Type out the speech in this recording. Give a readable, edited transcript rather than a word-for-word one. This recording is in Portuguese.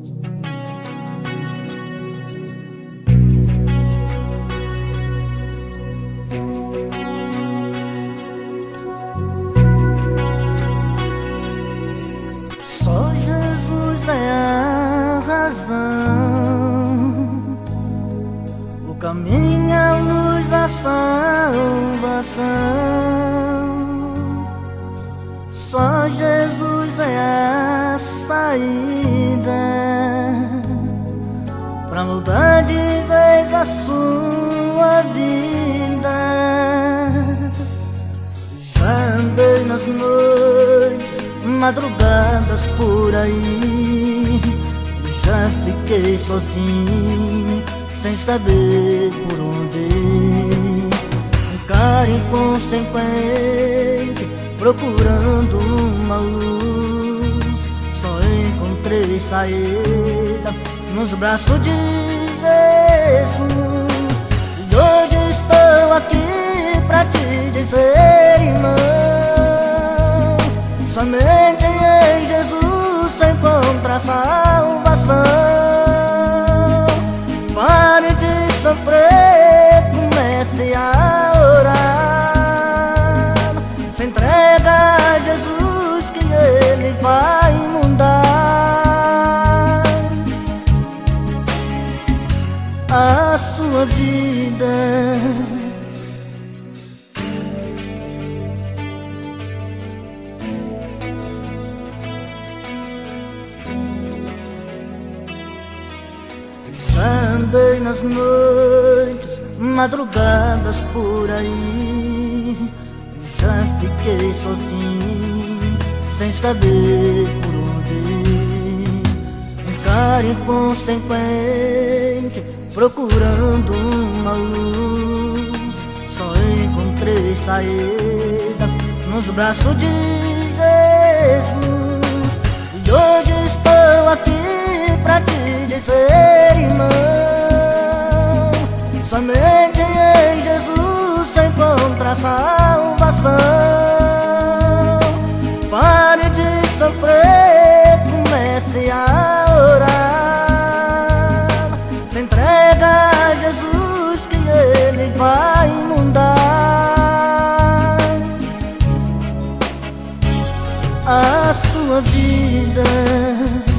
Só Jesus é a razão, o caminho, a luz, a salvação. Só Jesus é a saída pra mudar de vez a sua vida. Já andei nas noites, madrugadas por aí, já fiquei sozinho, sem saber por onde ir. Um cara inconsequente, procurando uma luz, só encontrei saída nos braços de Jesus. E hoje estou aqui pra te dizer, irmão, somente em Jesus se encontra salvação. Pare de sofrer, comece a orar, se entrega a Jesus que Ele vai mudar a sua vida. Andei nas noites, madrugadas por aí, já fiquei sozinho, sem saber por onde ir. Um cara inconsequente, procurando uma luz, só encontrei saída nos braços de Jesus. E hoje estou aqui pra te dizer, irmão, somente em Jesus se encontra salvação. Pare de sofrer, comece a orar, se entrega a Jesus que Ele vai mudar a sua vida.